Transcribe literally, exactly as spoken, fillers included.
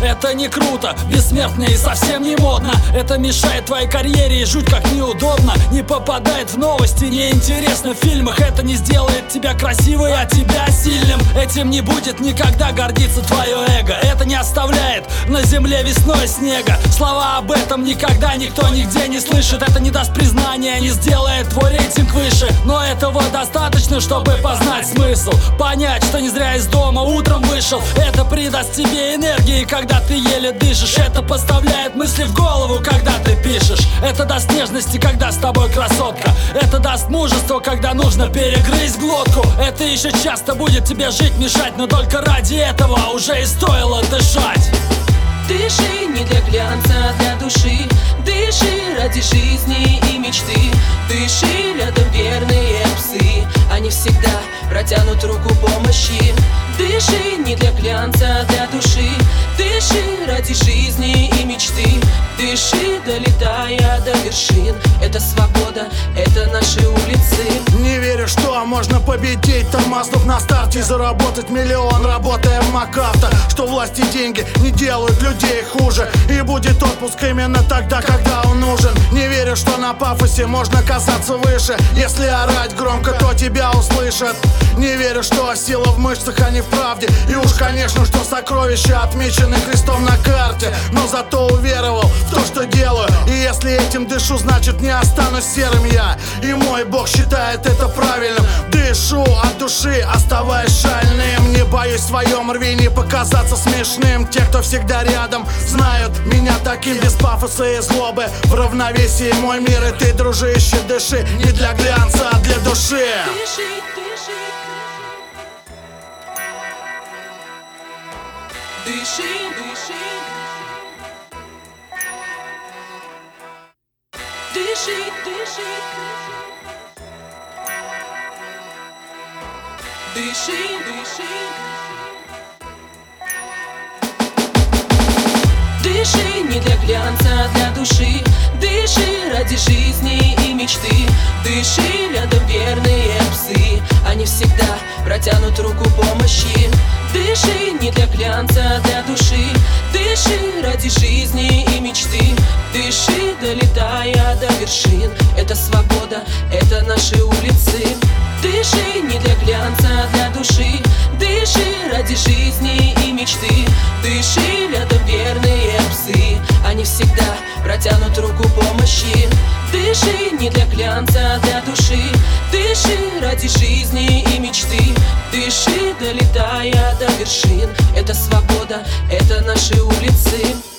Это не круто, бессмертно и совсем не модно. Это мешает твоей карьере и жуть как неудобно. Не попадает в новости, не интересно в фильмах. Это не сделает тебя красивой, а тебя сильным. Этим не будет никогда гордиться твое эго. Это не оставляет на земле весной снега. Слова об этом никогда никто нигде не слышит. Это не даст признания, не сделает твой рейтинг выше. Но этого достаточно, чтобы познать смысл. Понять, что не зря из дома утром вышел. Это придаст тебе энергии, когда ты еле дышишь. Это поставляет мысли в голову, когда ты пишешь. Это даст нежности, когда с тобой красотка. Это даст мужество, когда нужно перегрызть глотку. Это еще часто будет тебе жить мешать, но только ради этого уже и стоило дышать. Дыши не для глянца, а для души. Дыши ради жизни и мечты. Дыши, рядом верные псы. Они всегда протянут руку помощи. Дыши не для глянца, а для души. Дыши ради жизни и мечты. Дыши, долетая до вершин. Это свобода, это наши улицы. Не верю, что можно победить, тормознув на старте и заработать миллион, работая в МакАвто. Что власть и деньги не делают людей хуже. И будет отпуск именно тогда, когда он нужен. Не верю, что на пафосе можно казаться выше. Если орать громко, то тебя услышат. Не верю, что сила в мышцах, а не в правде. И уж, конечно, что сокровища отмечены крестом на карте. Но зато уверовал в то, что делаю. И если этим дышу, значит не останусь серым я. И мой Бог считает это правильным. Дышу от души, оставаясь шальным. Не боюсь в своем рвении показаться смешным. Те, кто всегда рядом, знают меня таким, без пафоса и злобы. В равновесии мой мир, и ты, дружище, дыши. Не для глянца, а для души. Дыши, дыши. Дыши, дыши. Дыши, дыши. Дыши, дыши. Дыши не для глянца, а для души. Дыши ради жизни и мечты. Дыши, рядом верные псы. Они всегда протянут руку помощи. Дыши не для глянца, а для души. Дыши ради жизни и мечты. Дыши, долетая до вершин. Это свобода, это наши улицы. Дыши не для глянца, а для души. Дыши ради жизни и мечты. Дыши, рядом верные псы. Они всегда протянут руку помощи. Дыши не для глянца, а для души. Дыши ради жизни и мечты. Дыши, долетая до вершин. Это свобода, это наши улицы.